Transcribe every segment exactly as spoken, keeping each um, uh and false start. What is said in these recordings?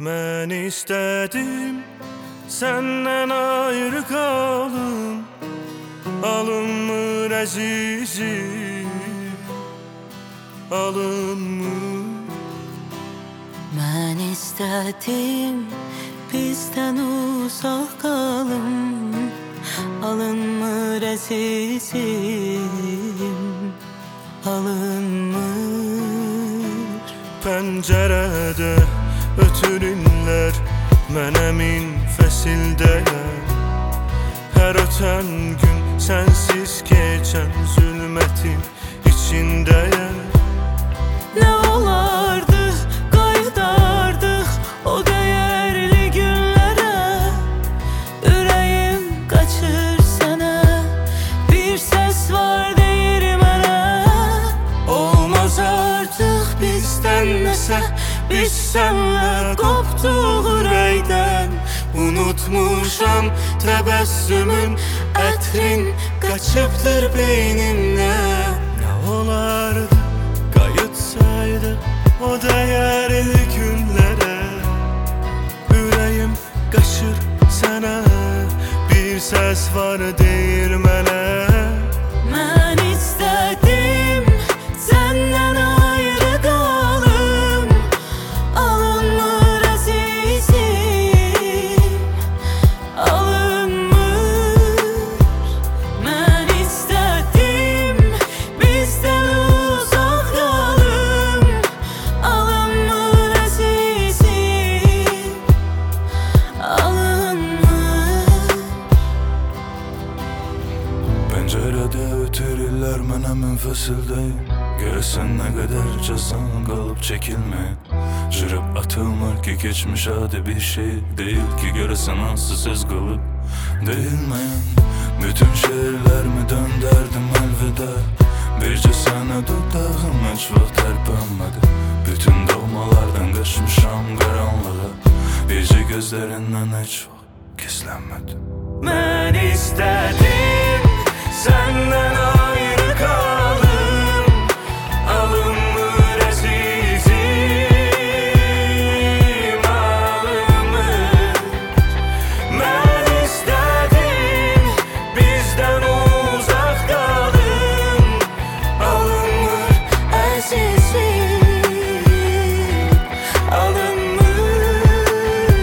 Mən istədim səndən ayrı qalım, alınmır əzizim, alınmır. Mən istədim bizdən uzaq qalım, alınmır əzizim, alınmır. Pəncərədə ötürürlər mənə min fəsildəyəm. Hər ötən gün sənsiz keçən zülmətin içindəyəm. Nə olardı, qayıdardıq o dəyərli günlərə. Ürəyim qaçır sənə, bir səs var deyir mənə. Olmaz artıq bizdən nəsə, biz sənlə qopduq ürəkdən. Unutmuşam təbəssümün, ətrin qaçıbdır beynimdən. Nə olardı qayıtsaydı o dəyərli günlərə. Ürəyim qaçır sənə, bir səs var deyir mənə. Mən istədim səndən ayrı qalım, alınmır əzizim, alınmır. Mən istədim bizdən uzaq qalım, alınmır əzizim, alınmır. Pəncərədə ötürürlər mənə min fəsildəyim. Görəsən nə qədər cəzan qalıb çəkilməyib. Jürəb atılmır ki keçmiş adi bir şey deyil ki. Görəsən hansı söz qalıb deyilməyən. Bütün şeirlərimi döndərdim əlvida. Bircə sənə dodağım heç vaxt tərpənmədi. Bütün doğmalardan qaçmışam qaranlığa. Bircə gözlərindən heç vaxt gizlənmədi. Mən istədim səndən ayrı qalım, alınmır əzizim, alınmır. Mən istədim bizdən uzaq qalım, alınmır əzizim, alınmır.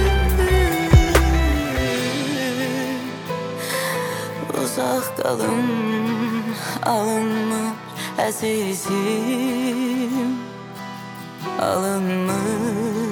Uzaq qalım, alınmır əzizim, alınmır.